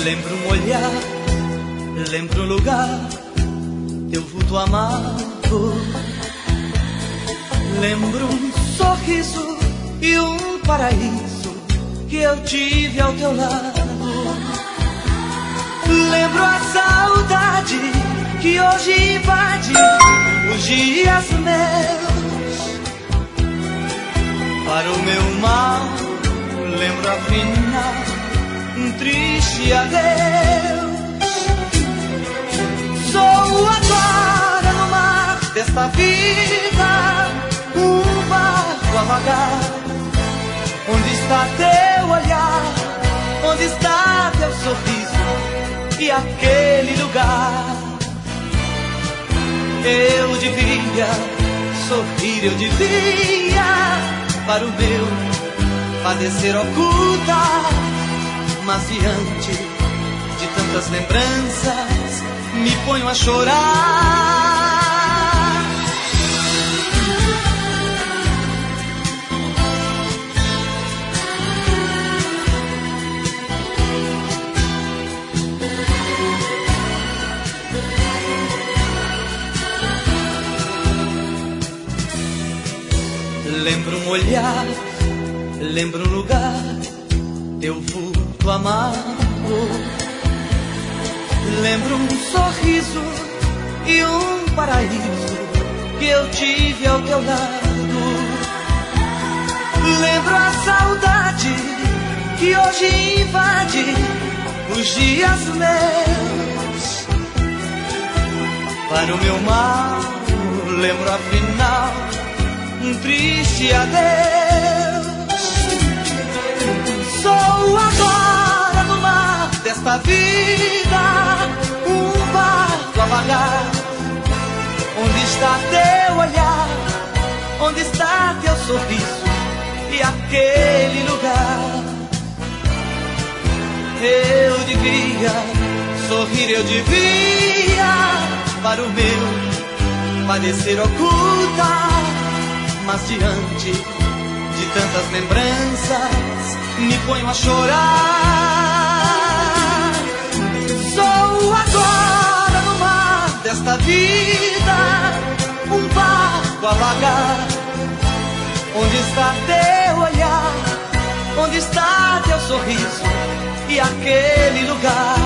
Lembro um olhar, lembro um lugar, teu vulto amado. Lembro um sorriso e um paraíso que eu tive ao teu lado. Lembro a saudade que hoje invade os dias meus. Para o meu mal, lembro afinal um triste adeus. Sou agora no mar desta vida, um barco a vagar. Onde está teu olhar? Onde está teu sorriso? E aquele lugar? Eu devia sorrir, eu devia para o meu padecer ocultar. Mas diante de tantas lembranças me ponho a chorar. Lembro um olhar, lembro um lugar, teu vulto amado. Lembro um sorriso e um paraíso que eu tive ao teu lado. Lembro a saudade que hoje invade os dias meus. Para o meu mal, lembro afinal um triste adeus. Sou agora no mar desta vida, um barco a vagar. Onde está teu olhar? Onde está teu sorriso? E aquele lugar? Eu devia sorrir, eu devia para o meu padecer ocultar. Mas diante de tantas lembranças me ponho a chorar. Sou agora no mar desta vida, um barco a vagar. Onde está teu olhar? Onde está teu sorriso? E aquele lugar?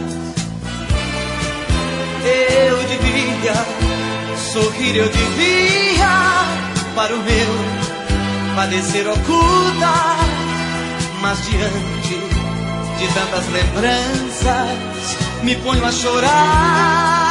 Eu devia sorrir, eu devia para o meu padecer ocultar. Mas diante de tantas lembranças me ponho a chorar.